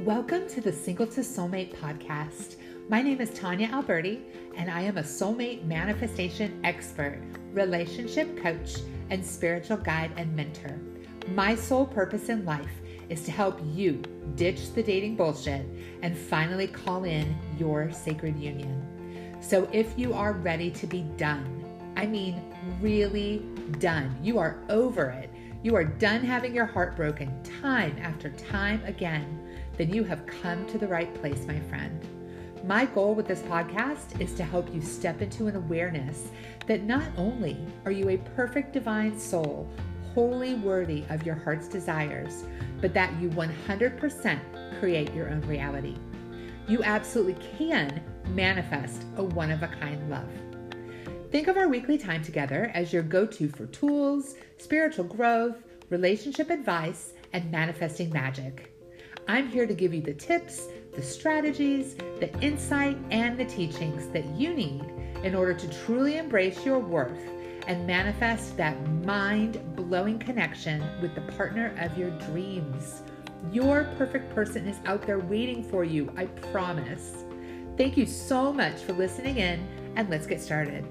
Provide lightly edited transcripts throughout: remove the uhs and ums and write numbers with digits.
Welcome to the Single to Soulmate podcast. My name is Tanya Alberti, and I am a soulmate manifestation expert, relationship coach, and spiritual guide and mentor. My sole purpose in life is to help you ditch the dating bullshit and finally call in your sacred union. So if you are ready to be done, I mean really done, you are over it, you are done having your heart broken time after time again, then you have come to the right place, my friend. My goal with this podcast is to help you step into an awareness that not only are you a perfect divine soul, wholly worthy of your heart's desires, but that you 100% create your own reality. You absolutely can manifest a one-of-a-kind love. Think of our weekly time together as your go-to for tools, spiritual growth, relationship advice, and manifesting magic. I'm here to give you the tips, the strategies, the insight, and the teachings that you need in order to truly embrace your worth and manifest that mind-blowing connection with the partner of your dreams. Your perfect person is out there waiting for you, I promise. Thank you so much for listening in, and let's get started.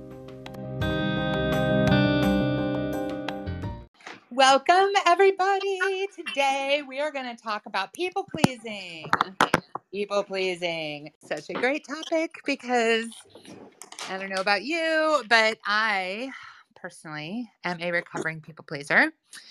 Welcome, everybody. Today we are going to talk about people pleasing. People pleasing. Such a great topic because I don't know about you, but I personally am a recovering people pleaser.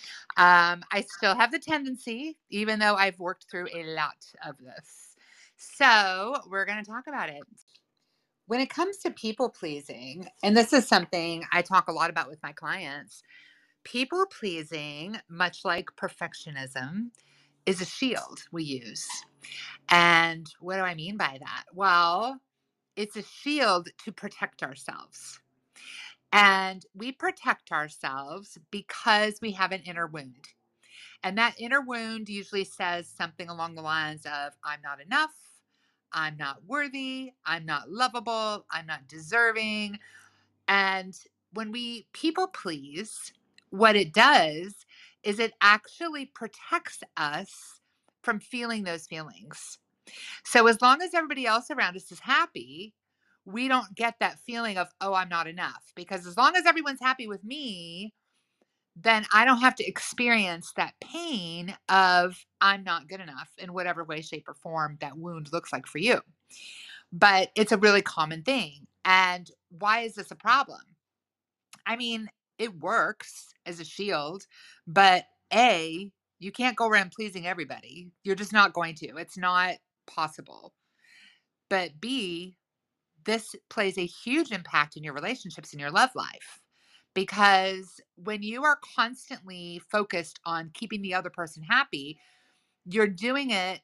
I still have the tendency, even though I've worked through a lot of this. So we're going to talk about it. When it comes to people pleasing, and this is something I talk a lot about with my clients, people pleasing, much like perfectionism, is a shield we use. And what do I mean by that? Well, it's a shield to protect ourselves. And we protect ourselves because we have an inner wound. And that inner wound usually says something along the lines of, I'm not enough, I'm not worthy, I'm not lovable, I'm not deserving. And when we people please, what it does is it actually protects us from feeling those feelings. So as long as everybody else around us is happy, we don't get that feeling of, oh, I'm not enough. Because as long as everyone's happy with me, then I don't have to experience that pain of I'm not good enough in whatever way, shape, or form that wound looks like for you. But it's a really common thing. And why is this a problem? I mean, it works as a shield, but A, you can't go around pleasing everybody. You're just not going to. It's not possible. But B, this plays a huge impact in your relationships and your love life. Because when you are constantly focused on keeping the other person happy, you're doing it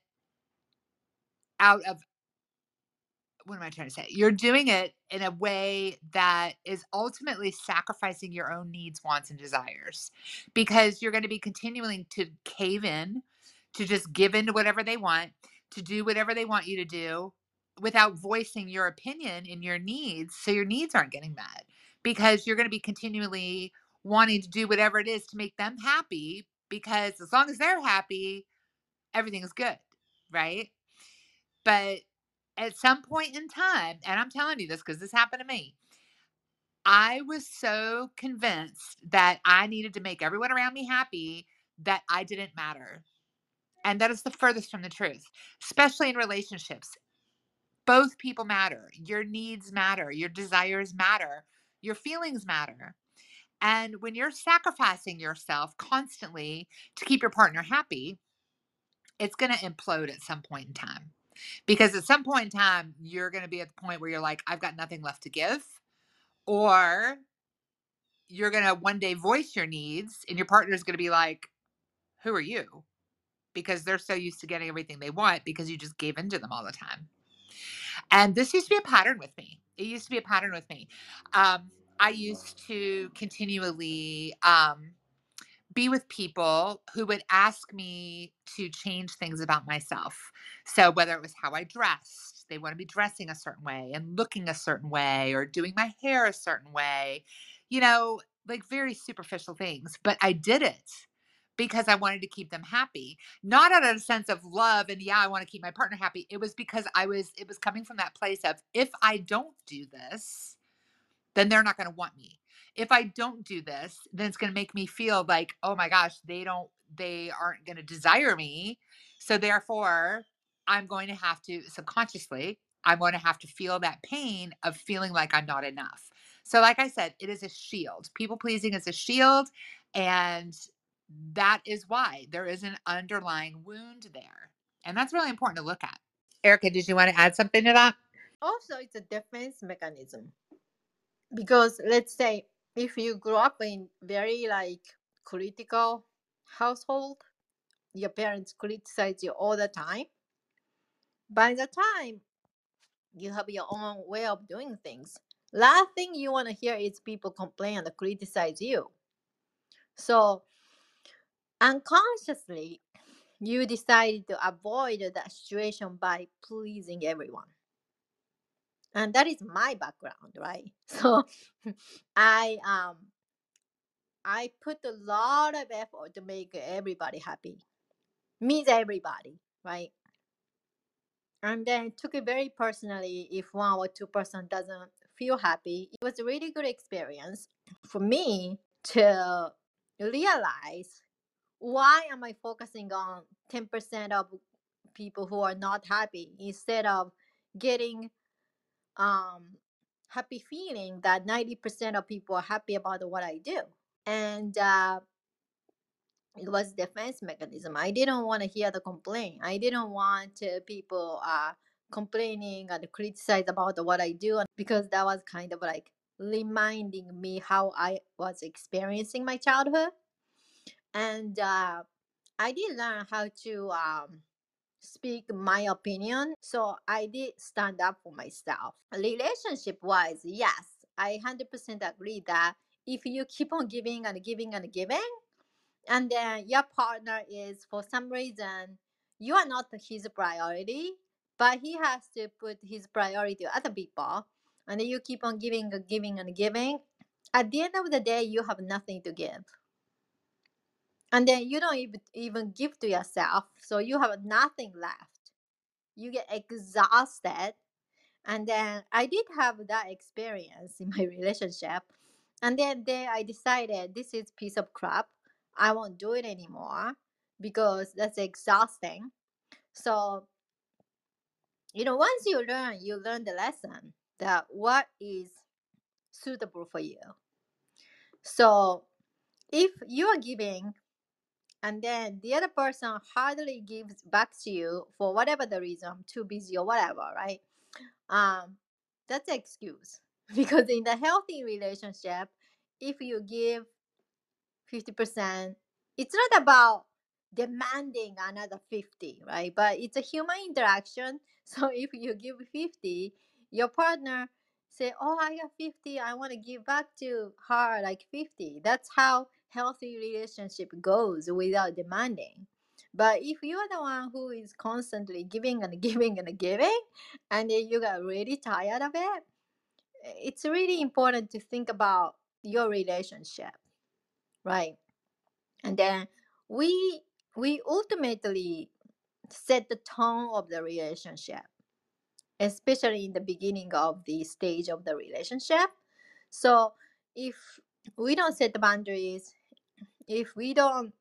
out of, what am I trying to say? You're doing it in a way that is ultimately sacrificing your own needs, wants, and desires, because you're going to be continuing to cave in, to just give in to whatever they want, to do whatever they want you to do without voicing your opinion and your needs. So your needs aren't getting met because you're going to be continually wanting to do whatever it is to make them happy, because as long as they're happy, everything's good, right? But at some point in time, and I'm telling you this because this happened to me, I was so convinced that I needed to make everyone around me happy that I didn't matter. And that is the furthest from the truth, especially in relationships. Both people matter. Your needs matter. Your desires matter. Your feelings matter. And when you're sacrificing yourself constantly to keep your partner happy, it's going to implode at some point in time. Because at some point in time, you're going to be at the point where you're like, I've got nothing left to give. Or you're going to one day voice your needs and your partner is going to be like, who are you? Because they're so used to getting everything they want because you just gave in to them all the time. And this used to be a pattern with me. It used to be a pattern with me. I used to continually be with people who would ask me to change things about myself. So whether it was how I dressed, they want to be dressing a certain way and looking a certain way or doing my hair a certain way, like very superficial things. But I did it because I wanted to keep them happy. Not out of a sense of love and yeah, I want to keep my partner happy. It was because it was coming from that place of if I don't do this, then they're not going to want me. If I don't do this, then it's going to make me feel like, oh my gosh, they aren't going to desire me. So therefore, I'm going to have to subconsciously, I'm going to have to feel that pain of feeling like I'm not enough. So, like I said, it is a shield. People pleasing is a shield. And that is why there is an underlying wound there. And that's really important to look at. Erica, did you want to add something to that? Also, it's a defense mechanism because let's say if you grew up in very like critical household, your parents criticize you all the time. By the time you have your own way of doing things, last thing you want to hear is people complain and criticize you. So unconsciously, you decided to avoid that situation by pleasing everyone. And that is my background, right? So I I put a lot of effort to make everybody happy. Means everybody, right? And then took it very personally if 1 or 2% doesn't feel happy. It was a really good experience for me to realize why am I focusing on 10% of people who are not happy instead of getting um happy feeling that 90% of people are happy about what I do. And it was defense mechanism. I didn't want to hear the complaint. I didn't want people complaining and criticize about what I do because that was kind of like reminding me how I was experiencing my childhood. And I did learn how to speak my opinion. So I did stand up for myself. Relationship wise, yes, I 100% agree that if you keep on giving and giving and giving, and then your partner is for some reason you are not his priority, but he has to put his priority to other people, and then you keep on giving and giving and giving, at the end of the day you have nothing to give, and then you don't even give to yourself, so you have nothing left. You get exhausted. And then I did have that experience in my relationship. And then there I decided this is piece of crap. I won't do it anymore because that's exhausting. So, once you learn the lesson that what is suitable for you. So if you are giving and then the other person hardly gives back to you for whatever the reason, I'm too busy or whatever, right? um that's an excuse because in the healthy relationship, if you give 50%, it's not about demanding another 50, right? But it's a human interaction. So if you give 50, your partner say, oh, I got 50, I want to give back to her like 50. That's how healthy relationship goes without demanding. But if you are the one who is constantly giving and giving and giving, and then you got really tired of it, it's really important to think about your relationship, right? And then we we ultimately set the tone of the relationship, especially in the beginning of the stage of the relationship. So if we don't set the boundaries, if we don't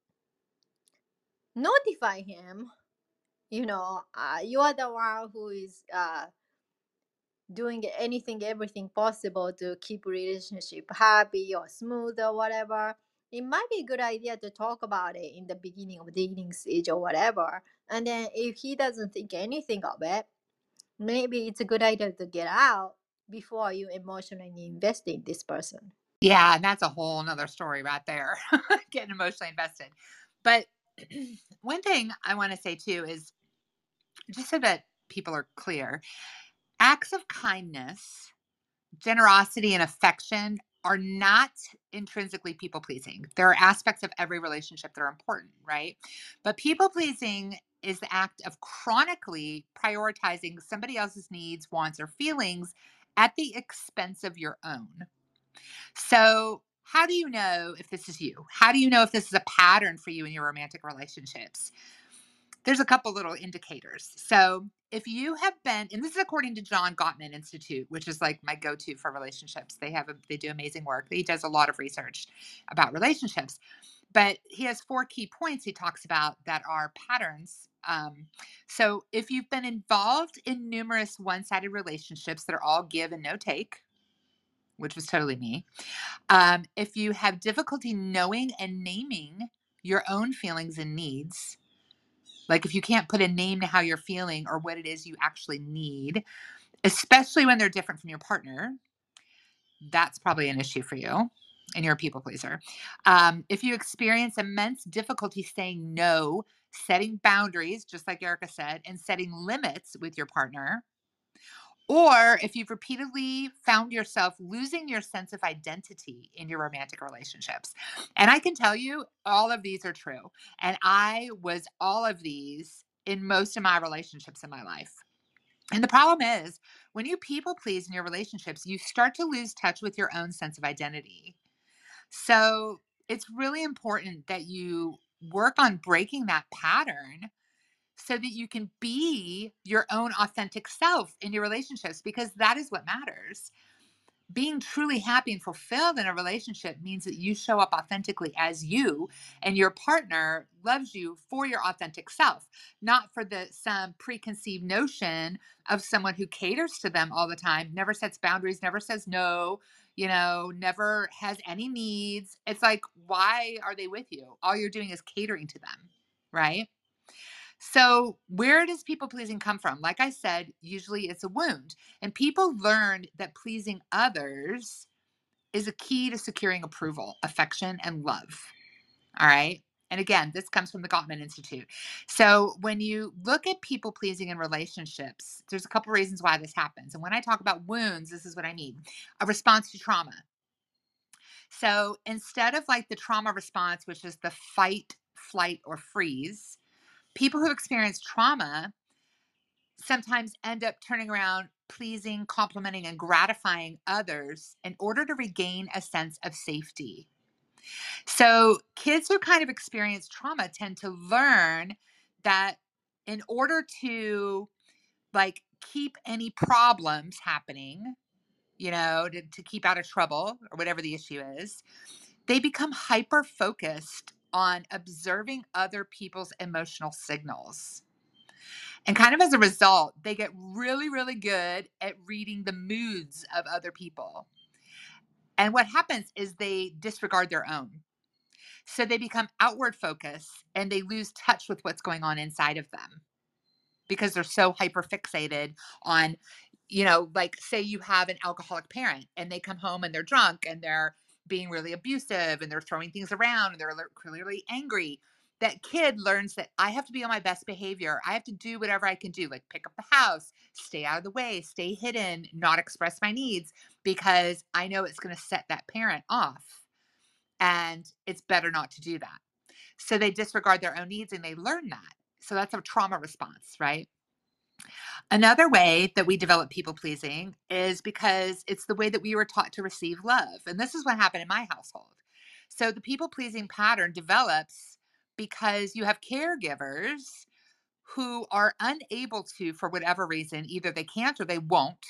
notify him, you are the one who is doing anything everything possible to keep relationship happy or smooth or whatever, it might be a good idea to talk about it in the beginning of dating stage or whatever. And then if he doesn't think anything of it, maybe it's a good idea to get out before you emotionally invest in this person. Yeah, and that's a whole nother story right there. Getting emotionally invested. But one thing I want to say too is just so that people are clear, acts of kindness, generosity, and affection are not intrinsically people pleasing. There are aspects of every relationship that are important, right? But people pleasing is the act of chronically prioritizing somebody else's needs, wants, or feelings at the expense of your own. So, how do you know if this is you? How do you know if this is a pattern for you in your romantic relationships? There's a couple little indicators. So if you have been, and this is according to John Gottman Institute, which is like my go-to for relationships. They do amazing work. He does a lot of research about relationships, but he has 4 key points he talks about that are patterns. So if you've been involved in numerous one-sided relationships that are all give and no take, which was totally me. If you have difficulty knowing and naming your own feelings and needs, like if you can't put a name to how you're feeling or what it is you actually need, especially when they're different from your partner, that's probably an issue for you and you're a people pleaser. If you experience immense difficulty saying no, setting boundaries, just like Erica said, and setting limits with your partner, or if you've repeatedly found yourself losing your sense of identity in your romantic relationships. And I can tell you, all of these are true. And I was all of these in most of my relationships in my life. And the problem is, when you people please in your relationships, you start to lose touch with your own sense of identity. So it's really important that you work on breaking that pattern so that you can be your own authentic self in your relationships, because that is what matters. Being truly happy and fulfilled in a relationship means that you show up authentically as you, and your partner loves you for your authentic self, not for the some preconceived notion of someone who caters to them all the time, never sets boundaries, never says no, never has any needs. It's like, why are they with you? All you're doing is catering to them, right? So, where does people pleasing come from? Like I said, usually it's a wound. And people learned that pleasing others is a key to securing approval, affection, and love. All right. And again, this comes from the Gottman Institute. So, when you look at people pleasing in relationships, there's a couple reasons why this happens. And when I talk about wounds, this is what I mean: a response to trauma. So, instead of like the trauma response, which is the fight, flight, or freeze, people who experience trauma sometimes end up turning around pleasing, complimenting, and gratifying others in order to regain a sense of safety. So, kids who kind of experience trauma tend to learn that in order to like keep any problems happening, to keep out of trouble or whatever the issue is, they become hyper focused on observing other people's emotional signals. And kind of as a result, they get really, really good at reading the moods of other people. And what happens is they disregard their own. So they become outward focused and they lose touch with what's going on inside of them because they're so hyper fixated on, like say you have an alcoholic parent and they come home and they're drunk and they're being really abusive and they're throwing things around and they're clearly angry. That kid learns that I have to be on my best behavior. I have to do whatever I can do, like pick up the house, stay out of the way, stay hidden, not express my needs, because I know it's going to set that parent off. And it's better not to do that. So they disregard their own needs and they learn that. So that's a trauma response, right? Another way that we develop people pleasing is because it's the way that we were taught to receive love. And this is what happened in my household. So the people pleasing pattern develops because you have caregivers who are unable to, for whatever reason, either they can't or they won't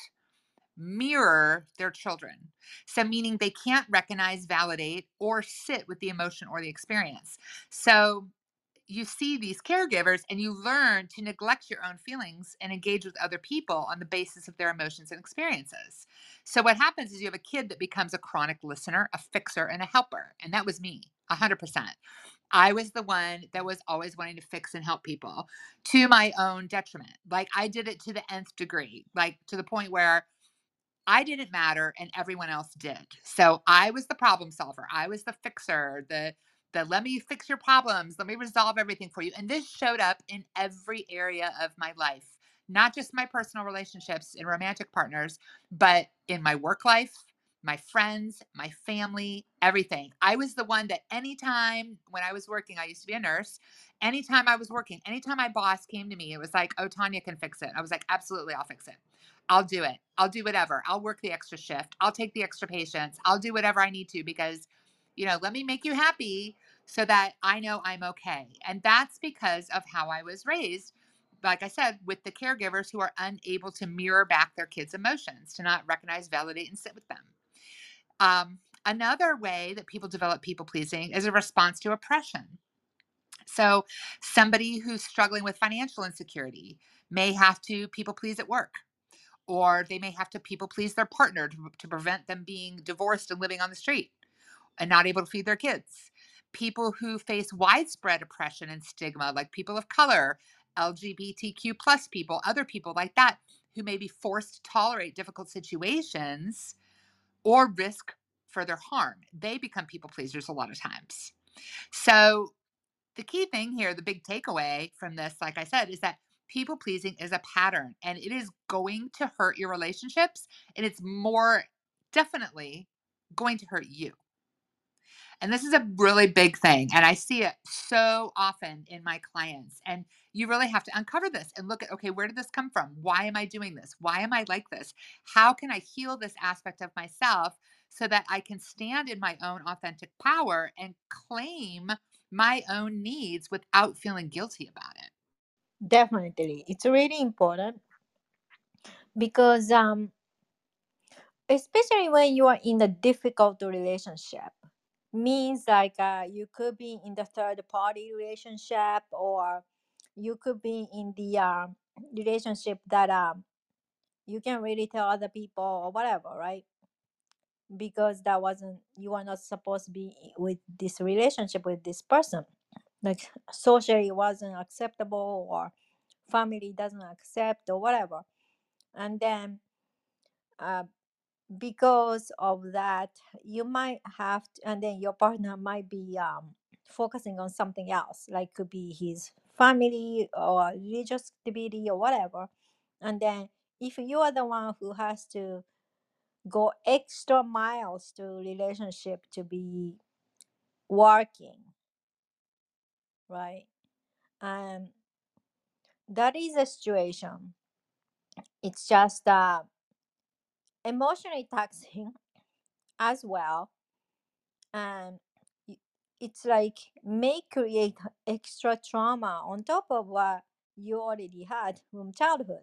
mirror their children. So, meaning they can't recognize, validate, or sit with the emotion or the experience. So, you see these caregivers and you learn to neglect your own feelings and engage with other people on the basis of their emotions and experiences. So, what happens is you have a kid that becomes a chronic listener, a fixer, and a helper. And that was me, 100%. I was the one that was always wanting to fix and help people to my own detriment. Like, I did it to the nth degree, like to the point where I didn't matter and everyone else did. So I was the problem solver. I was the fixer, the let me fix your problems, let me resolve everything for you. And this showed up in every area of my life, not just my personal relationships and romantic partners, but in my work life, my friends, my family, everything. I was the one that anytime when I was working, I used to be a nurse. Anytime I was working, anytime my boss came to me, it was like, oh, Tanya can fix it. I was like, absolutely, I'll fix it. I'll do it. I'll do whatever. I'll work the extra shift. I'll take the extra patients. I'll do whatever I need to because Let me make you happy so that I know I'm okay. And that's because of how I was raised. Like I said, with the caregivers who are unable to mirror back their kids' emotions, to not recognize, validate, and sit with them. Another way that people develop people pleasing is a response to oppression. So, somebody who's struggling with financial insecurity may have to people please at work, or they may have to people please their partner to prevent them being divorced and living on the street and not able to feed their kids. People who face widespread oppression and stigma, like people of color, LGBTQ plus people, other people like that, who may be forced to tolerate difficult situations or risk further harm. They become people pleasers a lot of times. So, the key thing here, the big takeaway from this, like I said, is that people pleasing is a pattern and it is going to hurt your relationships. And it's more definitely going to hurt you. And this is a really big thing. And I see it so often in my clients. And you really have to uncover this and look at, okay, where did this come from? Why am I doing this? Why am I like this? How can I heal this aspect of myself so that I can stand in my own authentic power and claim my own needs without feeling guilty about it? Definitely. It's really important because especially when you are in a difficult relationship, means like you could be in the third party relationship, or you could be in the relationship that you can really tell other people or whatever, right? Because that wasn't, you are not supposed to be with this relationship with this person, like socially it wasn't acceptable, or family doesn't accept or whatever. And then uh, because of that, you might have to, and then your partner might be focusing on something else, like could be his family or religious activity or whatever. And then if you are the one who has to go extra miles to relationship to be working, right? And that is a situation, it's just emotionally taxing as well. And it's like may create extra trauma on top of what you already had from childhood.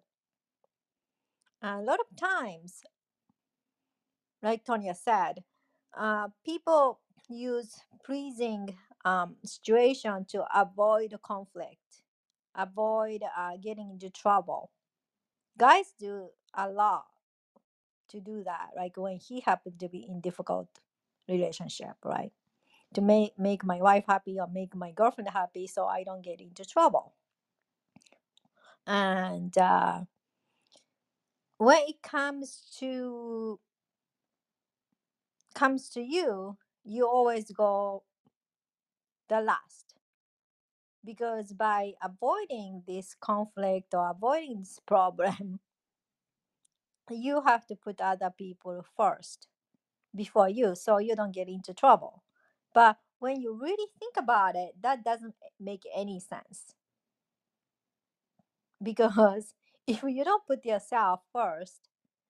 A lot of times, like Tonya said, people use pleasing situation to avoid conflict, avoid getting into trouble. Guys do a lot to do that, like when he happened to be in difficult relationship, right? To make my wife happy or make my girlfriend happy so I don't get into trouble. And when it comes to you, you always go the last, because by avoiding this conflict or avoiding this problem, you have to put other people first before you so you don't get into trouble. But when you really think about it, that doesn't make any sense, because if you don't put yourself first,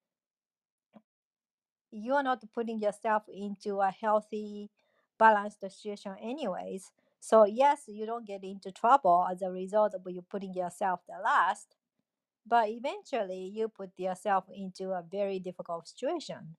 you are not putting yourself into a healthy, balanced situation anyways. So yes, you don't get into trouble as a result of you putting yourself the last, but eventually you put yourself into a very difficult situation.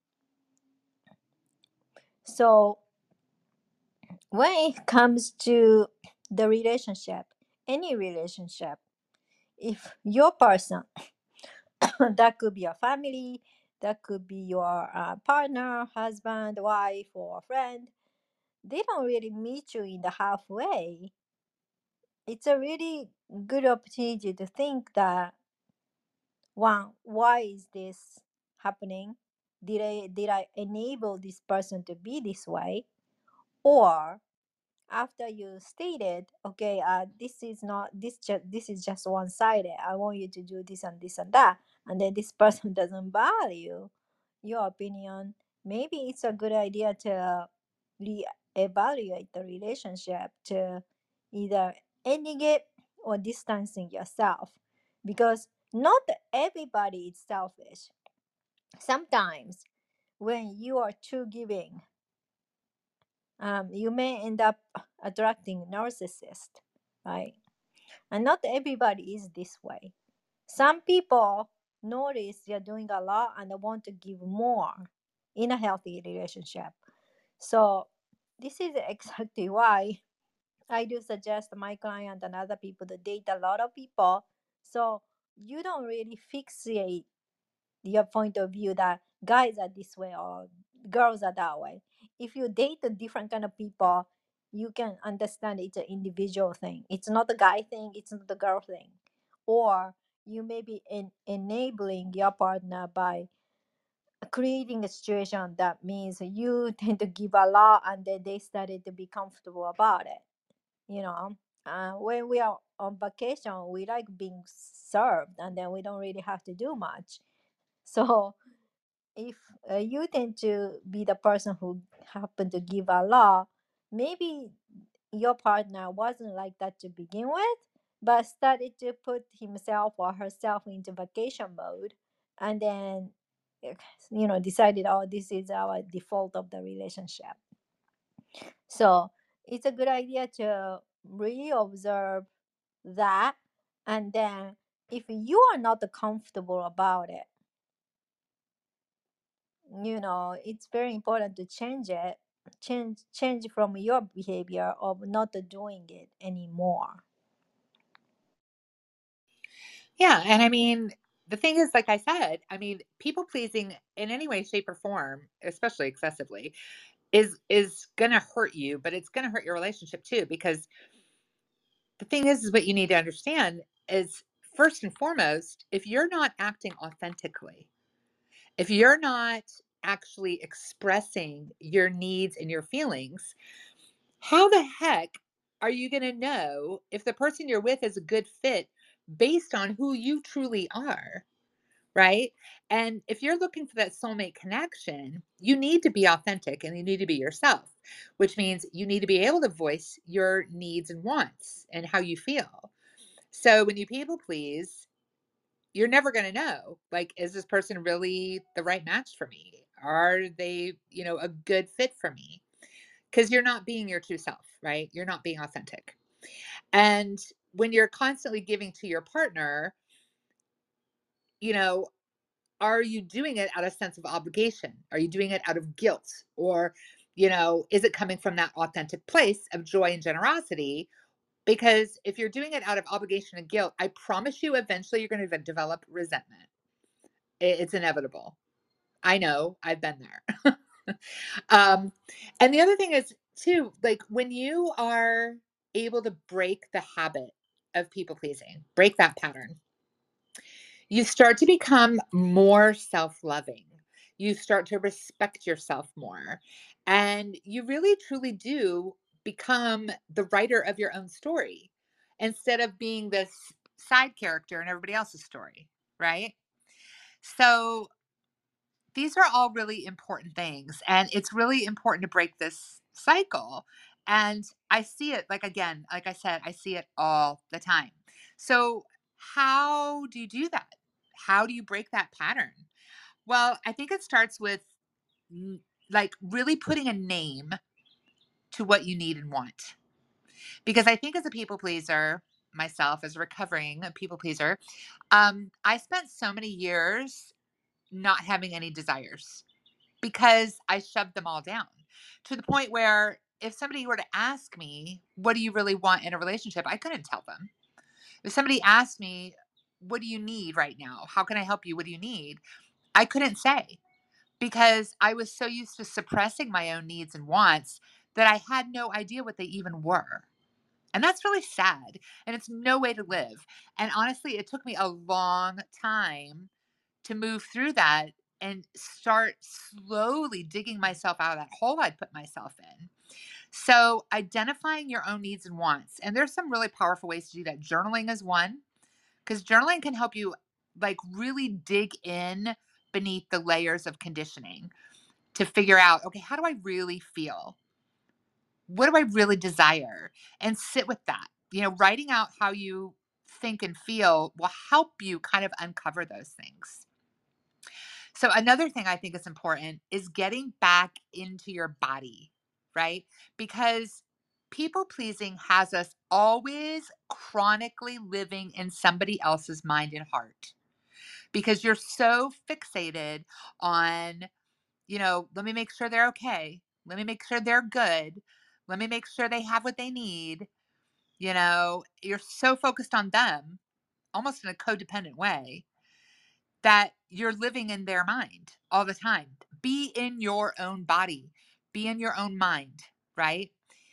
So when it comes to the relationship, any relationship, if your person, that could be your family, that could be your partner, husband, wife, or friend, they don't really meet you in the halfway. It's a really good opportunity to think that, one, why is this happening? Did I enable this person to be this way? Or after you stated, okay, this is not this is just one sided, I want you to do this and this and that, and then this person doesn't value your opinion, maybe it's a good idea to reevaluate the relationship, to either ending it or distancing yourself, because not everybody is selfish. Sometimes when you are too giving, you may end up attracting narcissist, right? And not everybody is this way. Some people notice you're doing a lot and they want to give more in a healthy relationship. So this is exactly why I do suggest my client and other people to date a lot of people. So you don't really fixate your point of view that guys are this way or girls are that way. If you date a different kind of people, you can understand it's an individual thing. It's not a guy thing, it's not a girl thing. Or you may be enabling your partner by creating a situation that means you tend to give a lot and then they started to be comfortable about it. You know, when we are on vacation, we like being served and then we don't really have to do much. So if you tend to be the person who happen to give a lot, maybe your partner wasn't like that to begin with, but started to put himself or herself into vacation mode, and then eh, decided, oh, this is our default of the relationship. So it's a good idea to really observe that, and then if you are not comfortable about it, it's very important to change it, change from your behavior of not doing it anymore. Yeah, and I mean, the thing is, like I said, I mean, people pleasing in any way, shape, or form, especially excessively, is gonna hurt you, but it's gonna hurt your relationship too. Because the thing is what you need to understand is first and foremost, if you're not acting authentically, if you're not actually expressing your needs and your feelings, how the heck are you going to know if the person you're with is a good fit based on who you truly are? Right. And if you're looking for that soulmate connection, you need to be authentic and you need to be yourself, which means you need to be able to voice your needs and wants and how you feel. So when you people please, you're never going to know, like, is this person really the right match for me? Are they, a good fit for me? Because you're not being your true self, right? You're not being authentic. And when you're constantly giving to your partner, you know, are you doing it out of sense of obligation? Are you doing it out of guilt? Or, is it coming from that authentic place of joy and generosity? Because if you're doing it out of obligation and guilt, I promise you, eventually you're going to develop resentment. It's inevitable. I know, I've been there. um, and the other thing is, too, like when you are able to break the habit of people pleasing, break that pattern, you start to become more self loving. You start to respect yourself more. And you really, truly do become the writer of your own story instead of being this side character in everybody else's story. Right. So, these are all really important things. And it's really important to break this cycle. And I see it, like, again, like I said, I see it all the time. So, how do you do that? How do you break that pattern? Well, I think it starts with n- like really putting a name to what you need and want. Because I think as a people pleaser, myself as a recovering people pleaser, I spent so many years not having any desires because I shoved them all down to the point where if somebody were to ask me, what do you really want in a relationship? I couldn't tell them. If somebody asked me, what do you need right now? How can I help you? What do you need? I couldn't say because I was so used to suppressing my own needs and wants that I had no idea what they even were. And that's really sad. And it's no way to live. And honestly, it took me a long time to move through that and start slowly digging myself out of that hole I'd put myself in. So, identifying your own needs and wants. And there's some really powerful ways to do that. Journaling is one, because journaling can help you like really dig in beneath the layers of conditioning to figure out, okay, how do I really feel? What do I really desire? And sit with that. Writing out how you think and feel will help you kind of uncover those things. So another thing I think is important is getting back into your body, right? Because people pleasing has us always chronically living in somebody else's mind and heart because you're so fixated on, let me make sure they're okay. Let me make sure they're good. Let me make sure they have what they need. You're so focused on them, almost in a codependent way, that you're living in their mind all the time. Be in your own body, be in your own mind, right?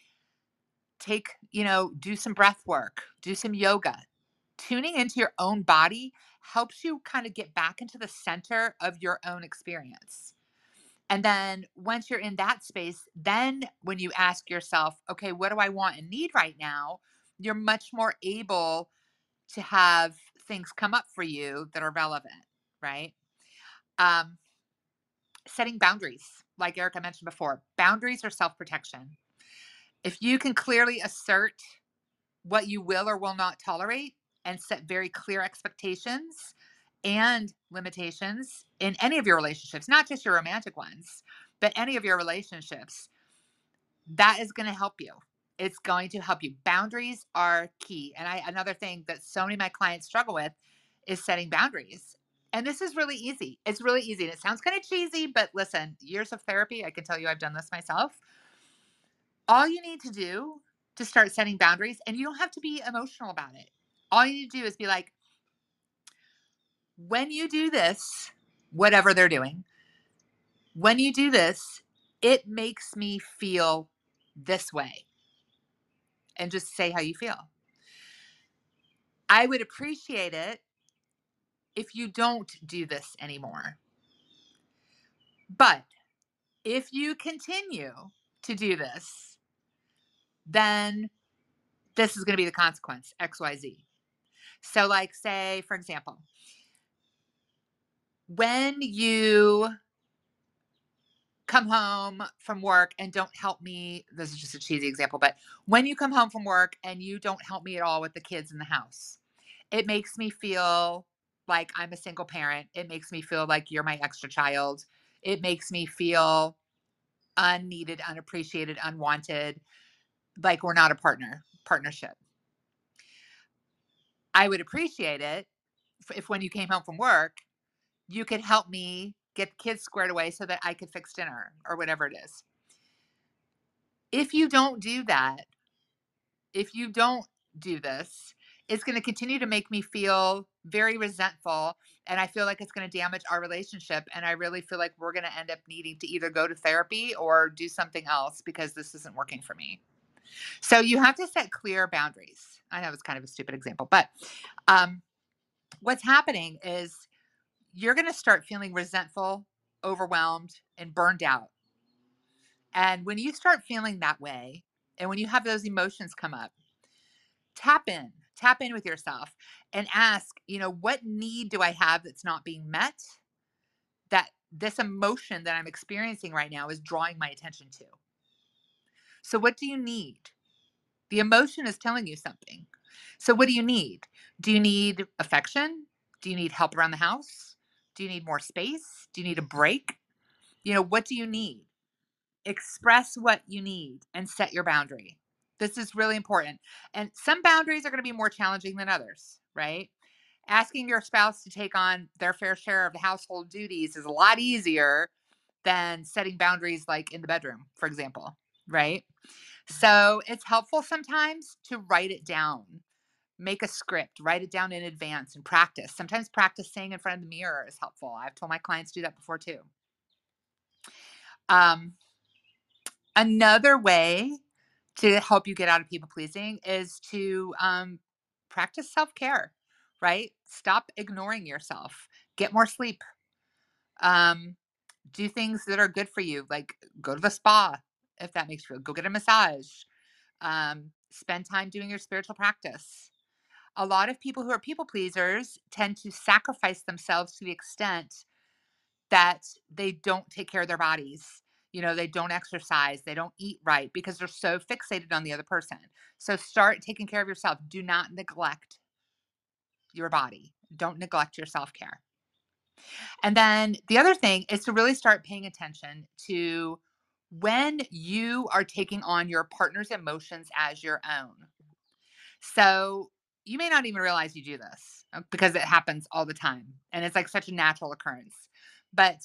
Do some breath work, do some yoga. Tuning into your own body helps you kind of get back into the center of your own experience. And then once you're in that space, then when you ask yourself, okay, what do I want and need right now? You're much more able to have things come up for you that are relevant, right? Um, Setting boundaries, like Erica mentioned before, boundaries are self protection. If you can clearly assert what you will or will not tolerate and set very clear expectations and limitations in any of your relationships, not just your romantic ones, but any of your relationships, that is going to help you. It's going to help you. Boundaries are key. And another thing that so many of my clients struggle with is setting boundaries. And this is really easy. It's really easy. And it sounds kind of cheesy, but listen, years of therapy, I can tell you I've done this myself. All you need to do to start setting boundaries, and you don't have to be emotional about it. All you need to do is be like, when you do this, whatever they're doing, when you do this, it makes me feel this way. And just say how you feel. I would appreciate it if you don't do this anymore. But if you continue to do this, then this is going to be the consequence, XYZ. So, like, say, for example, when you come home from work and don't help me, this is just a cheesy example, but when you come home from work and you don't help me at all with the kids in the house, it makes me feel like I'm a single parent. It makes me feel like you're my extra child. It makes me feel unneeded, unappreciated, unwanted, like we're not a partnership. I would appreciate it if when you came home from work, you could help me get the kids squared away so that I could fix dinner or whatever it is. If you don't do that, if you don't do this, it's going to continue to make me feel very resentful. And I feel like it's going to damage our relationship. And I really feel like we're going to end up needing to either go to therapy or do something else because this isn't working for me. So you have to set clear boundaries. I know it's kind of a stupid example, but what's happening is you're going to start feeling resentful, overwhelmed, and burned out. And when you start feeling that way, and when you have those emotions come up, tap in with yourself and ask, what need do I have that's not being met, that this emotion that I'm experiencing right now is drawing my attention to? So what do you need? The emotion is telling you something. So what do you need? Do you need affection? Do you need help around the house? Do you need more space? Do you need a break? What do you need? Express what you need and set your boundary. This is really important. And some boundaries are going to be more challenging than others, right? Asking your spouse to take on their fair share of the household duties is a lot easier than setting boundaries like in the bedroom, for example, right? So it's helpful sometimes to write it down, make a script, write it down in advance and practice. Sometimes practice saying in front of the mirror is helpful. I've told my clients to do that before too. Another way to help you get out of people pleasing is to practice self care, right? Stop ignoring yourself, get more sleep, um, do things that are good for you, like go to the spa if that makes you feel, go get a massage, spend time doing your spiritual practice. A lot of people who are people pleasers tend to sacrifice themselves to the extent that they don't take care of their bodies. They don't exercise, they don't eat right because they're so fixated on the other person. So start taking care of yourself. Do not neglect your body. Don't neglect your self care. And then the other thing is to really start paying attention to when you are taking on your partner's emotions as your own. So you may not even realize you do this because it happens all the time. And it's like such a natural occurrence. But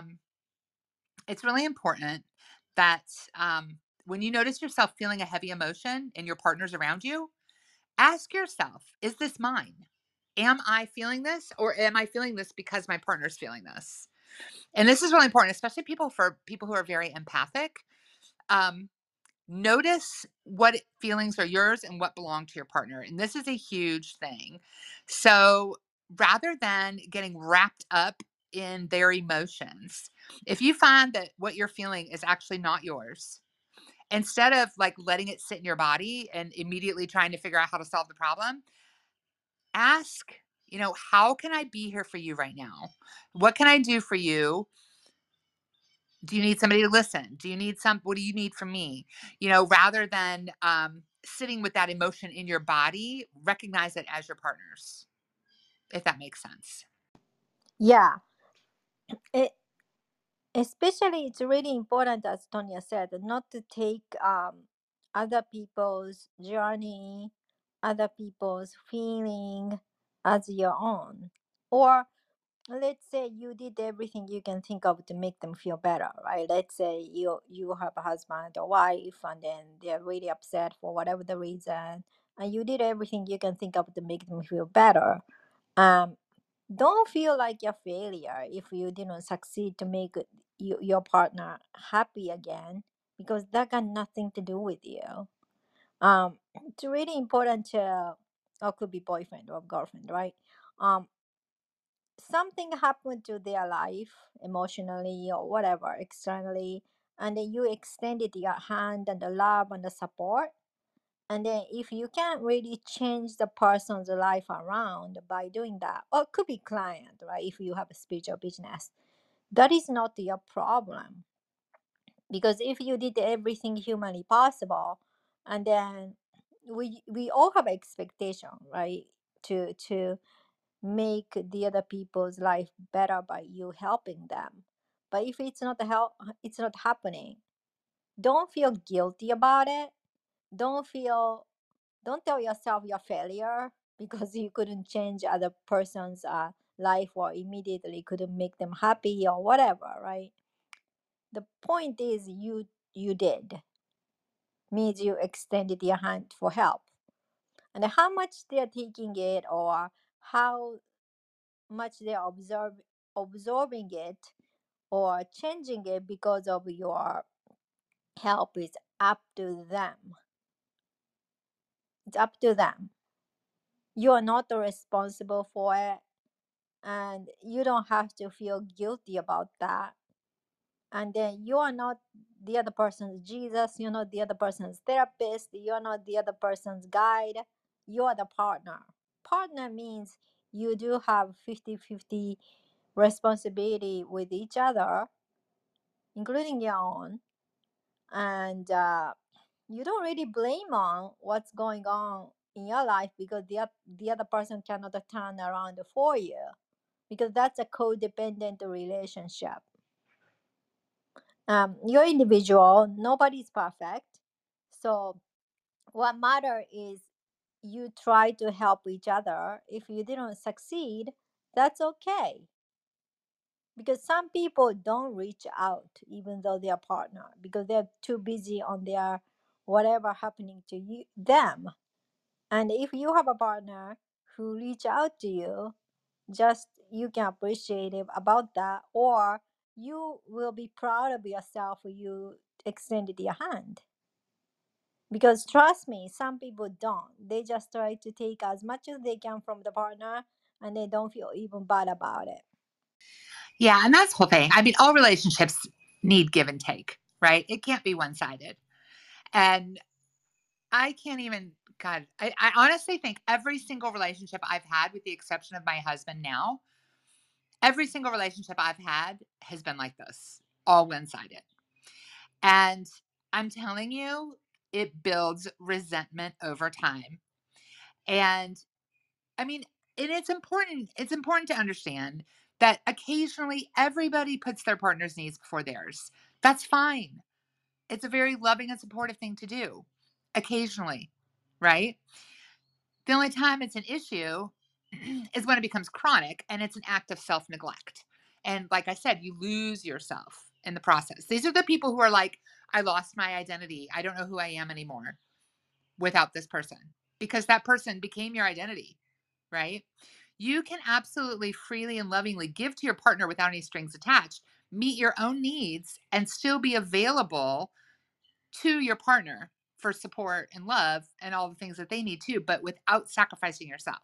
it's really important that when you notice yourself feeling a heavy emotion and your partner's around you, ask yourself, is this mine? Am I feeling this, or am I feeling this because my partner's feeling this? And this is really important, especially for people who are very empathic. Um, Notice what feelings are yours and what belong to your partner. And this is a huge thing. So rather than getting wrapped up in their emotions, if you find that what you're feeling is actually not yours, instead of like letting it sit in your body and immediately trying to figure out how to solve the problem, ask, how can I be here for you right now? What can I do for you? Do you need somebody to listen? What do you need from me? Rather than sitting with that emotion in your body, recognize it as your partner's, if that makes sense. Yeah. It, especially, it's really important, as Tonya said, not to take other people's journey, other people's feeling as your own. Or let's say you did everything you can think of to make them feel better, right? Let's say you have a husband or wife, and then they're really upset for whatever the reason, and you did everything you can think of to make them feel better. um don't feel like a failure if you didn't succeed to make your partner happy again, because that got nothing to do with you. It's really important to, or could be boyfriend or girlfriend, right? um Something happened to their life emotionally or whatever externally, and then you extended your hand and the love and the support. And then if you can't really change the person's life around by doing that, or it could be client, right? If you have a spiritual business, that is not your problem. Because if you did everything humanly possible, and then we all have expectation, right? To make the other people's life better by you helping them. But if it's not happening, don't feel guilty about it. don't feel don't tell yourself you're failure because you couldn't change other person's life, or immediately couldn't make them happy or whatever, right? The point is, you did, means you extended your hand for help. And how much they're taking it, or how much they're absorbing it or changing it because of your help, is up to them. It's up to them. You are not responsible for it, and you don't have to feel guilty about that. And then you are not the other person's Jesus, you're not the other person's therapist, you're not the other person's guide. You are the partner. Partner means you do have 50-50 responsibility with each other, including your own. And you don't really blame on what's going on in your life, because the other person cannot turn around for you, because that's a codependent relationship. You're individual, nobody's perfect. So what matter is you try to help each other. If you didn't succeed, that's okay, because some people don't reach out even though they're partner, because they're too busy on their whatever happening to them. And if you have a partner who reach out to you, just you can appreciate it about that, or you will be proud of yourself you extended your hand. Because trust me, some people don't, they just try to take as much as they can from the partner, and they don't feel even bad about it. Yeah, and that's the whole thing. I mean, all relationships need give and take, right? It can't be one-sided. And I can't even, God, I honestly think every single relationship I've had, with the exception of my husband now, every single relationship I've had has been like this, all one-sided. And I'm telling you, it builds resentment over time. And I mean, and it's important to understand that occasionally everybody puts their partner's needs before theirs. That's fine. It's a very loving and supportive thing to do occasionally, right? The only time it's an issue is when it becomes chronic and it's an act of self neglect. And like I said, you lose yourself in the process. These are the people who are like, I lost my identity. I don't know who I am anymore without this person, because that person became your identity, right? You can absolutely freely and lovingly give to your partner without any strings attached, meet your own needs, and still be available to your partner for support and love and all the things that they need too, but without sacrificing yourself.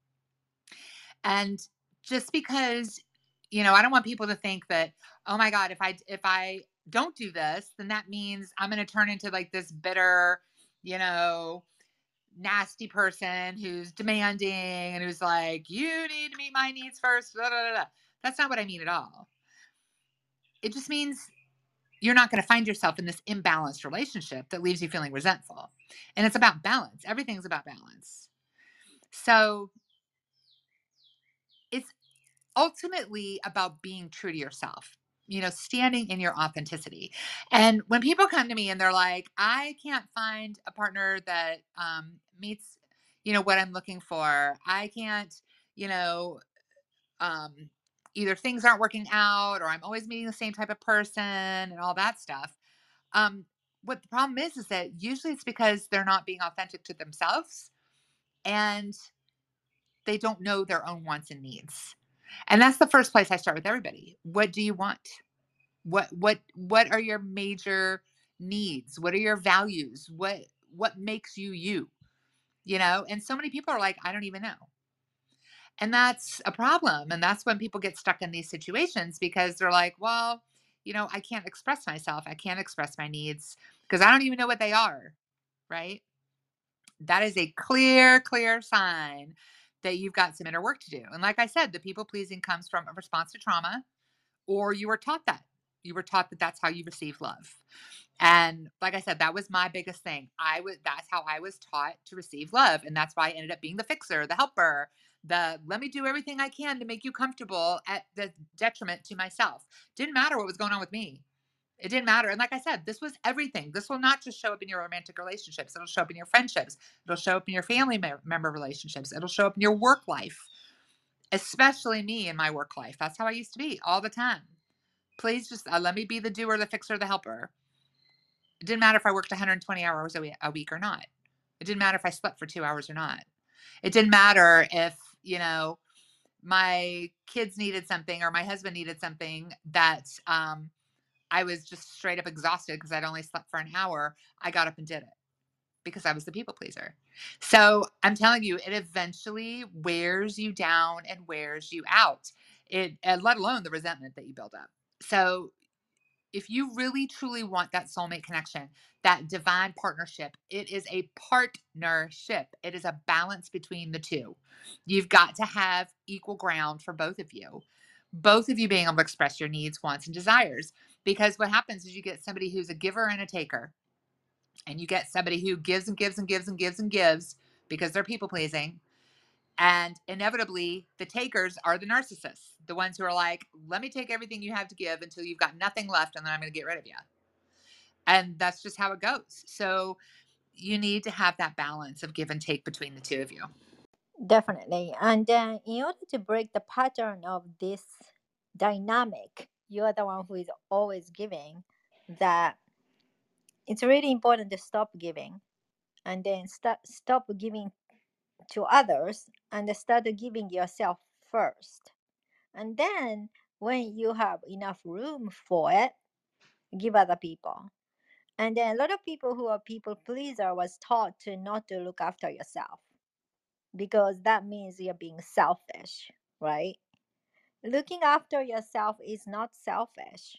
And just because, I don't want people to think that, oh my God, if I don't do this, then that means I'm going to turn into like this bitter, you know, nasty person who's demanding and who's like, you need to meet my needs first. Blah, blah, blah. That's not what I mean at all. It just means you're not going to find yourself in this imbalanced relationship that leaves you feeling resentful. And it's about balance. Everything's about balance. So it's ultimately about being true to yourself, standing in your authenticity. And when people come to me and they're like, I can't find a partner that meets, what I'm looking for. I can't, you know, um, either things aren't working out or I'm always meeting the same type of person and all that stuff. Um, what the problem is that usually it's because they're not being authentic to themselves and they don't know their own wants and needs. And that's the first place I start with everybody. What do you want? What are your major needs? What are your values? What makes you you? And so many people are like, I don't even know. And that's a problem. And that's when people get stuck in these situations because they're like, well, I can't express myself. I can't express my needs because I don't even know what they are. Right. That is a clear, clear sign that you've got some inner work to do. And like I said, the people pleasing comes from a response to trauma, or you were taught that. You were taught that that's how you receive love. And like I said, that was my biggest thing. That's how I was taught to receive love. And that's why I ended up being the fixer, the helper, the let me do everything I can to make you comfortable at the detriment to myself. Didn't matter what was going on with me. It didn't matter. And like I said, this was everything. This will not just show up in your romantic relationships. It'll show up in your friendships. It'll show up in your family member relationships. It'll show up in your work life, especially me in my work life. That's how I used to be all the time. Please just let me be the doer, the fixer, the helper. It didn't matter if I worked 120 hours a week or not. It didn't matter if I slept for 2 hours or not. It didn't matter if, my kids needed something or my husband needed something that I was just straight up exhausted because I'd only slept for an hour. I got up and did it because I was the people pleaser. So I'm telling you, it eventually wears you down and wears you out. Let alone the resentment that you build up. So if you really truly want that soulmate connection, that divine partnership, it is a partnership. It is a balance between the two. You've got to have equal ground for both of you being able to express your needs, wants, and desires. Because what happens is you get somebody who's a giver and a taker, and you get somebody who gives and gives and gives and gives and gives because they're people pleasing. And inevitably, the takers are the narcissists, the ones who are like, let me take everything you have to give until you've got nothing left, and then I'm going to get rid of you. And that's just how it goes. So you need to have that balance of give and take between the two of you. Definitely. And then in order to break the pattern of this dynamic, you are the one who is always giving, that it's really important to stop giving and then stop giving to others and start giving yourself first. And then when you have enough room for it, give other people. And then a lot of people who are people pleaser was taught to not to look after yourself because that means you're being selfish, right? Looking after yourself is not selfish.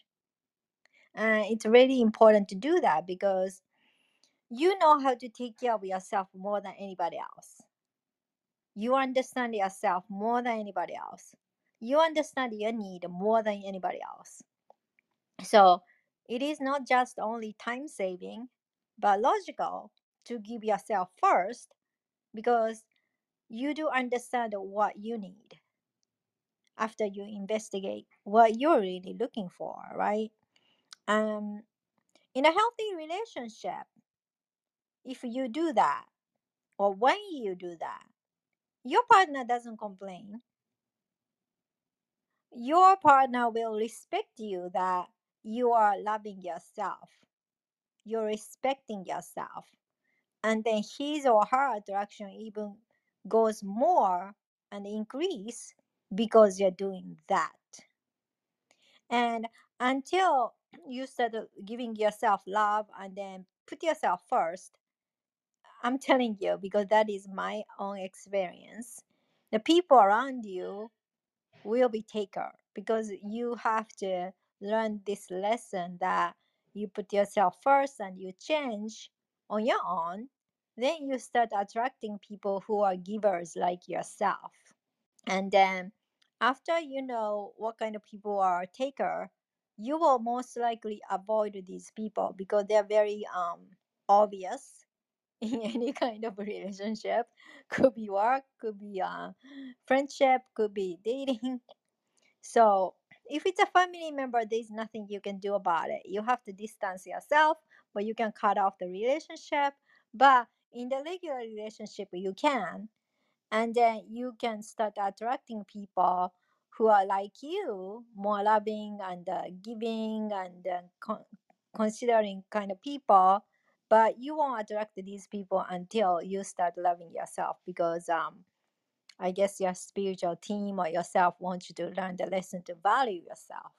It's really important to do that because you know how to take care of yourself more than anybody else. You understand yourself more than anybody else. You understand your need more than anybody else. So it is not just only time saving, but logical to give yourself first because you do understand what you need after you investigate what you're really looking for, right? Um, In a healthy relationship, if you do that, or when you do that, your partner doesn't complain. Your partner will respect you that you are loving yourself, you're respecting yourself, and then his or her attraction even goes more and increase because you're doing that. And until you start giving yourself love and then put yourself first, I'm telling you, because that is my own experience, the people around you will be taker, because you have to learn this lesson that you put yourself first and you change on your own, then you start attracting people who are givers like yourself. And then after you know what kind of people are taker, you will most likely avoid these people because they're very obvious in any kind of relationship. Could be work, could be friendship, could be dating. So if it's a family member, there's nothing you can do about it. You have to distance yourself, but you can cut off the relationship. But in the regular relationship, you can. And then you can start attracting people who are like you, more loving and giving and considering kind of people. But you won't attract these people until you start loving yourself, because I guess your spiritual team or yourself wants you to learn the lesson to value yourself.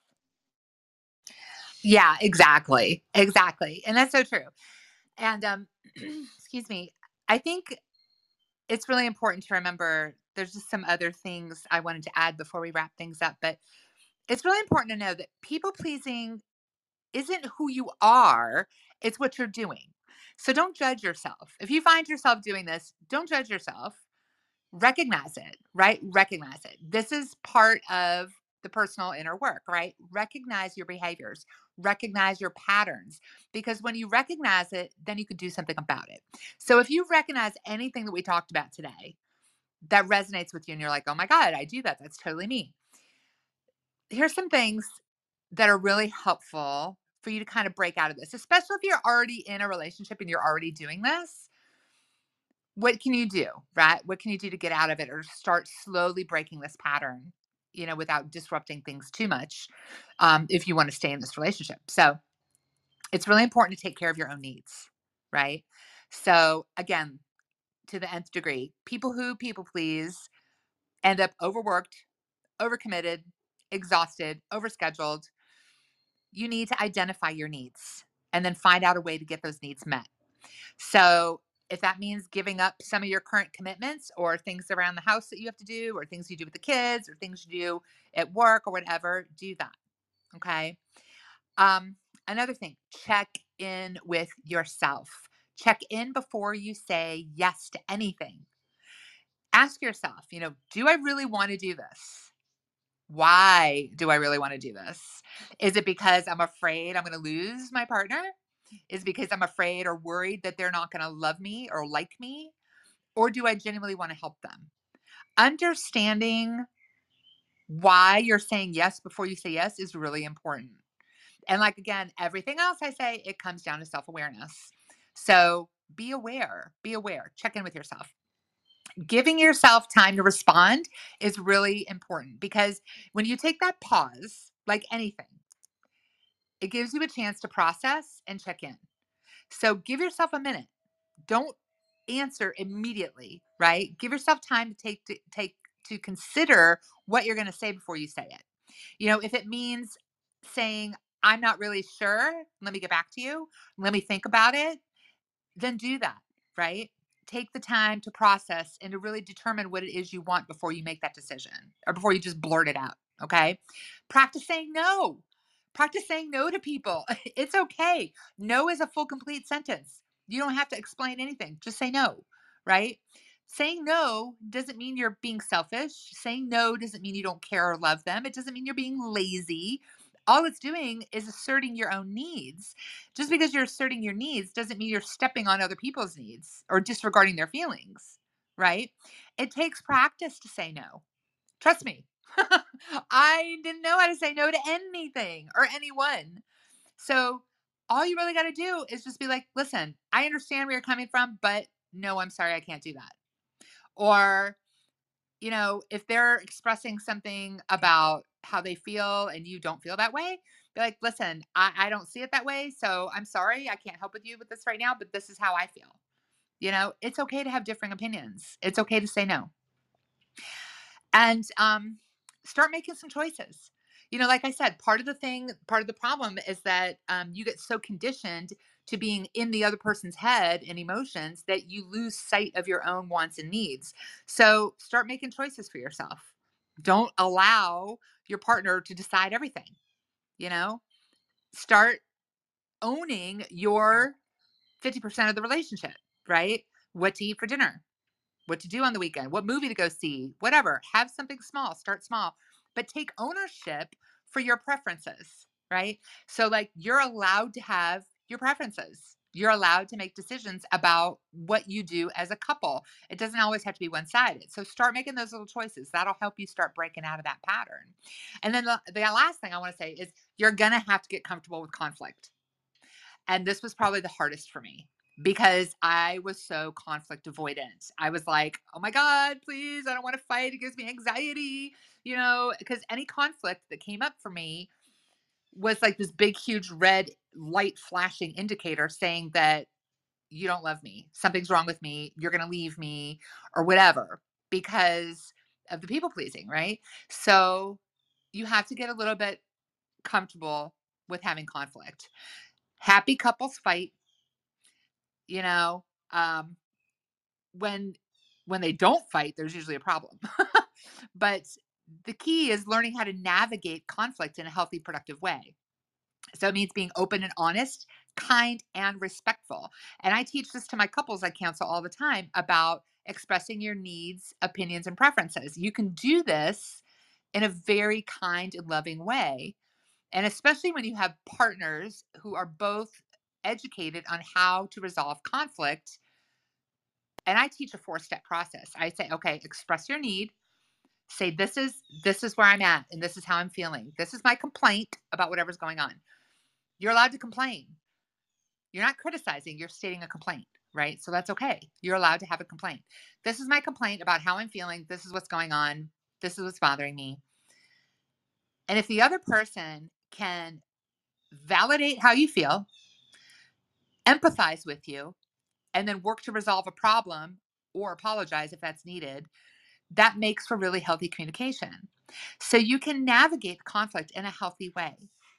Yeah, exactly. Exactly. And that's so true. And excuse me, I think it's really important to remember there's just some other things I wanted to add before we wrap things up, but it's really important to know that people pleasing isn't who you are, it's what you're doing. So don't judge yourself. If you find yourself doing this, don't judge yourself. Recognize it, right? Recognize it. This is part of the personal inner work, right? Recognize your behaviors, recognize your patterns, because when you recognize it, then you can do something about it. So if you recognize anything that we talked about today that resonates with you and you're like, oh my God, I do that. That's totally me. Here's some things that are really helpful for you to kind of break out of this, especially if you're already in a relationship and you're already doing this. What can you do, right? What can you do to get out of it or start slowly breaking this pattern, without disrupting things too much, if you want to stay in this relationship? So it's really important to take care of your own needs, right? So again, to the nth degree, people who people please end up overworked, overcommitted, exhausted, overscheduled. You need to identify your needs and then find out a way to get those needs met. So if that means giving up some of your current commitments or things around the house that you have to do, or things you do with the kids, or things you do at work or whatever, do that. Okay. Um, Another thing, check in with yourself. Check in before you say yes to anything. Ask yourself, do I really want to do this? Why do I really want to do this? Is it because I'm afraid I'm going to lose my partner? Is it because I'm afraid or worried that they're not going to love me or like me? Or do I genuinely want to help them? Understanding why you're saying yes before you say yes is really important. And like, again, everything else I say, it comes down to self awareness. So be aware, check in with yourself. Giving yourself time to respond is really important, because when you take that pause, like anything, it gives you a chance to process and check in. So give yourself a minute. Don't answer immediately, right? Give yourself time to consider what you're going to say before you say it. If it means saying, I'm not really sure, let me get back to you, let me think about it, then do that, right? Take the time to process and to really determine what it is you want before you make that decision, or before you just blurt it out. Okay. Practice saying no. Practice saying no to people. It's okay. No is a full, complete sentence. You don't have to explain anything. Just say no, right? Saying no doesn't mean you're being selfish. Saying no doesn't mean you don't care or love them. It doesn't mean you're being lazy. All it's doing is asserting your own needs. Just because you're asserting your needs doesn't mean you're stepping on other people's needs or disregarding their feelings, right? It takes practice to say no. Trust me. I didn't know how to say no to anything or anyone. So all you really got to do is just be like, listen, I understand where you're coming from, but no, I'm sorry, I can't do that. Or, if they're expressing something about how they feel and you don't feel that way, be like, listen, I don't see it that way. So I'm sorry, I can't help with you with this right now, but this is how I feel. It's okay to have differing opinions. It's okay to say no. And start making some choices. Like I said, part of the problem is that you get so conditioned to being in the other person's head and emotions that you lose sight of your own wants and needs. So start making choices for yourself. Don't allow your partner to decide everything. You know, start owning your 50% of the relationship, right? What to eat for dinner, what to do on the weekend, what movie to go see, whatever. Have something small, start small, but take ownership for your preferences, right? So, like, you're allowed to have your preferences. You're allowed to make decisions about what you do as a couple. It doesn't always have to be one sided. So, start making those little choices. That'll help you start breaking out of that pattern. And then the last thing I want to say is you're going to have to get comfortable with conflict. And this was probably the hardest for me because I was so conflict avoidant. I was like, oh my God, please, I don't want to fight. It gives me anxiety, because any conflict that came up for me was like this big, huge red light flashing indicator saying that you don't love me. Something's wrong with me. You're going to leave me or whatever because of the people pleasing, right? So you have to get a little bit comfortable with having conflict. Happy couples fight. you know um when when they don't fight, there's usually a problem. But the key is learning how to navigate conflict in a healthy, productive way. So it means being open and honest, kind and respectful. And I teach this to my couples I counsel all the time about expressing your needs, opinions and preferences. You can do this in a very kind and loving way, and especially when you have partners who are both educated on how to resolve conflict. And I teach a 4-step process. I say, okay, express your need. Say, this is where I'm at and this is how I'm feeling. This is my complaint about whatever's going on. You're allowed to complain. You're not criticizing, you're stating a complaint, right? So that's okay. You're allowed to have a complaint. This is my complaint about how I'm feeling. This is what's going on. This is what's bothering me. And if the other person can validate how you feel, empathize with you, and then work to resolve a problem or apologize if that's needed, that makes for really healthy communication. So you can navigate conflict in a healthy way.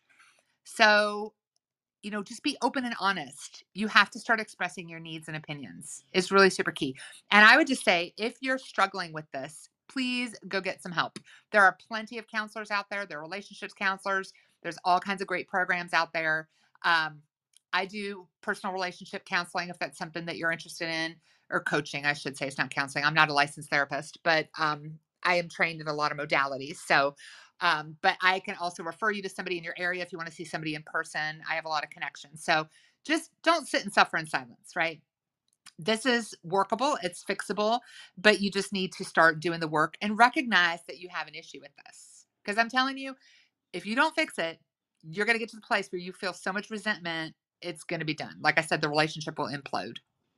So, just be open and honest. You have to start expressing your needs and opinions. It's really super key. And I would just say, if you're struggling with this, please go get some help. There are plenty of counselors out there. There are relationships counselors. There's all kinds of great programs out there. Um, I do personal relationship counseling if that's something that you're interested in, or coaching, I should say. It's not counseling. I'm not a licensed therapist, but I am trained in a lot of modalities. So, but I can also refer you to somebody in your area if you want to see somebody in person. I have a lot of connections. So just don't sit and suffer in silence, right? This is workable, it's fixable, but you just need to start doing the work and recognize that you have an issue with this. Because I'm telling you, if you don't fix it, you're going to get to the place where you feel so much resentment, it's going to be done. Like I said, the relationship will implode.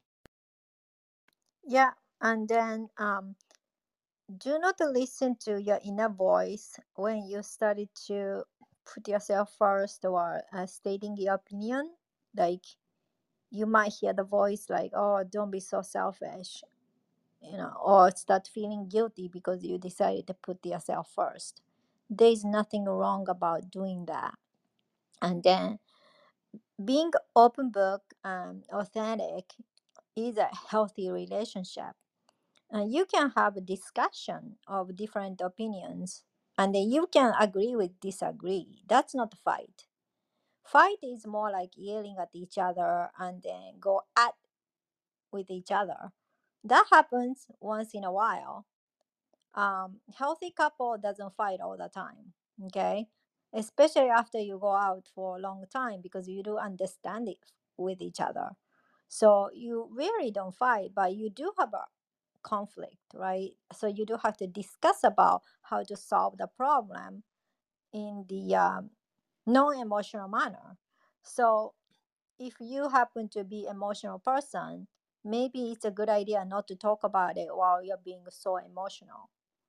Yeah, and then do not listen to your inner voice when you started to put yourself first or stating your opinion. Like, you might hear the voice like, oh, don't be so selfish, or start feeling guilty because you decided to put yourself first. There's nothing wrong about doing that. And then being open book and authentic is a healthy relationship. You can have a discussion of different opinions, and then you can agree with disagree. That's not a fight. Fight is more like yelling at each other and then go at with each other. That happens once in a while. Healthy couple doesn't fight all the time. Okay, especially after you go out for a long time, because you do understand it with each other. So you really don't fight, but you do have a conflict, right? So you do have to discuss about how to solve the problem in the non-emotional manner. So if you happen to be emotional person, maybe it's a good idea not to talk about it while you're being so emotional.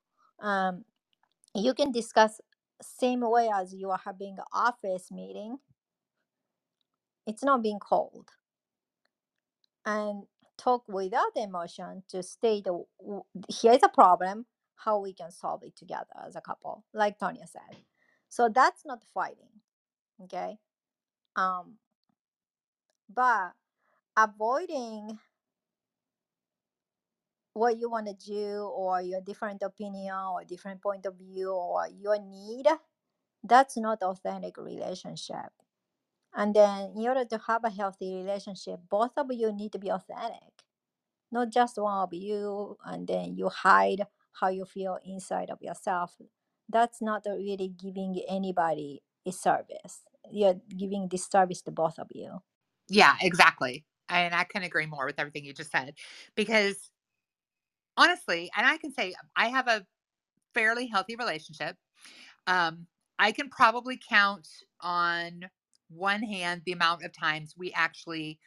You can discuss same way as you are having an office meeting. It's not being cold, and talk without emotion to state here's a problem, how we can solve it together as a couple, like Tonya said. So that's not fighting, okay? um but avoiding what you want to do, or your different opinion or different point of view or your need, that's not authentic relationship. And then in order to have a healthy relationship, both of you need to be authentic, not just one of you, and then you hide how you feel inside of yourself. That's not really giving anybody a service. You're giving this service to both of you. Yeah, exactly. And I can agree more with everything you just said, because honestly, and I can say I have a fairly healthy relationship. Um, I can probably count on one hand the amount of times we actually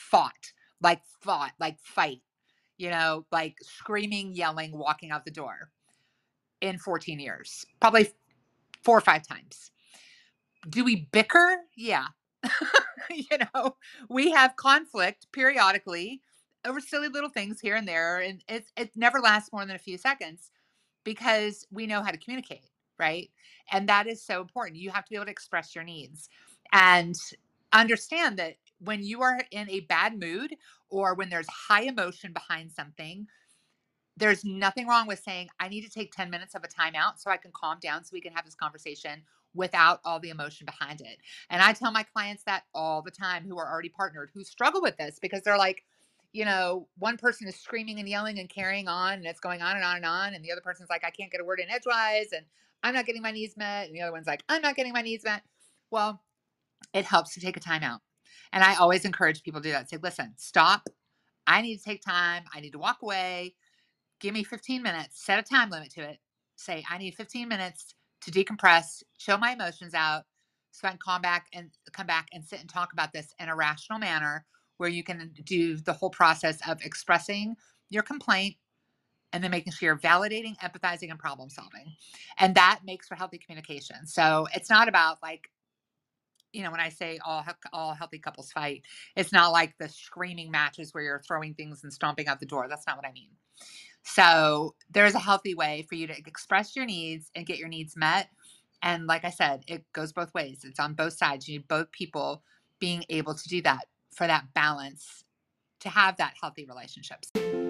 fought, like fight, like screaming, yelling, walking out the door in 14 years, probably 4 or 5 times. Do we bicker? Yeah. you know, we have conflict periodically over silly little things here and there, and it never lasts more than a few seconds because we know how to communicate, right? And that is so important. You have to be able to express your needs and understand that when you are in a bad mood or when there's high emotion behind something, there's nothing wrong with saying, I need to take 10 minutes of a timeout so I can calm down so we can have this conversation without all the emotion behind it. And I tell my clients that all the time who are already partnered, who struggle with this because they're like, one person is screaming and yelling and carrying on and it's going on and on and on. And the other person's like, I can't get a word in edgewise and I'm not getting my needs met. And the other one's like, I'm not getting my needs met. Well, it helps to take a timeout. And I always encourage people to do that. Say, listen, stop. I need to take time. I need to walk away. Give me 15 minutes, set a time limit to it. Say, I need 15 minutes to decompress, chill my emotions out so I can come back and sit and talk about this in a rational manner where you can do the whole process of expressing your complaint and then making sure you're validating, empathizing, and problem solving. And that makes for healthy communication. So it's not about like, when I say all healthy couples fight, it's not like the screaming matches where you're throwing things and stomping out the door. That's not what I mean. So there's a healthy way for you to express your needs and get your needs met. And like I said, it goes both ways. It's on both sides. You need both people being able to do that for that balance to have that healthy relationships.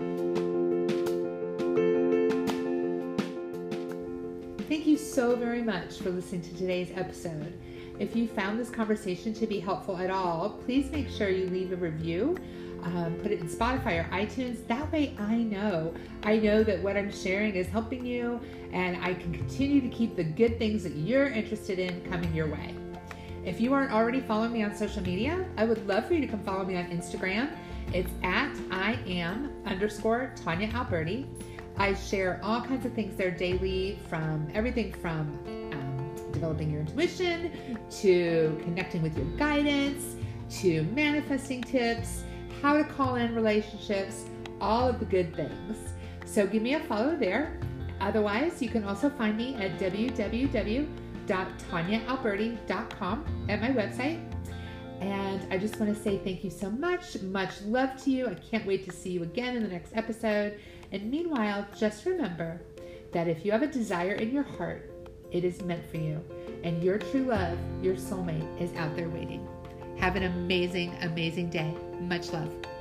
Thank you so very much for listening to today's episode. If you found this conversation to be helpful at all, please make sure you leave a review. Put it in Spotify or iTunes. That way I know that what I'm sharing is helping you and I can continue to keep the good things that you're interested in coming your way. If you aren't already following me on social media, I would love for you to come follow me on Instagram. It's at @I am_Tonya Alberti. I share all kinds of things there daily, from everything from developing your intuition to connecting with your guidance to manifesting tips, how to call in relationships, all of the good things. So give me a follow there. Otherwise, you can also find me at www.tonyaalberti.com at my website. And I just want to say thank you so much. Much love to you. I can't wait to see you again in the next episode. And meanwhile, just remember that if you have a desire in your heart, it is meant for you. And your true love, your soulmate, is out there waiting. Have an amazing, amazing day. Much love.